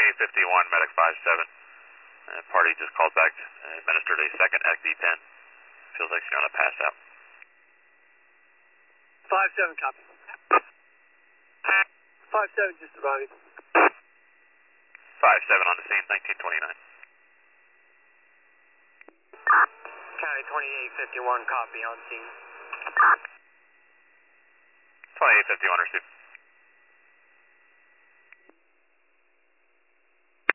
2851, medic 57. Party just called back, administered a second ECD-10. Feels like she's going to pass out. 57 copy. 57 just arrived. 57 on the scene, 1929. County 2851 copy on scene. 2851 received.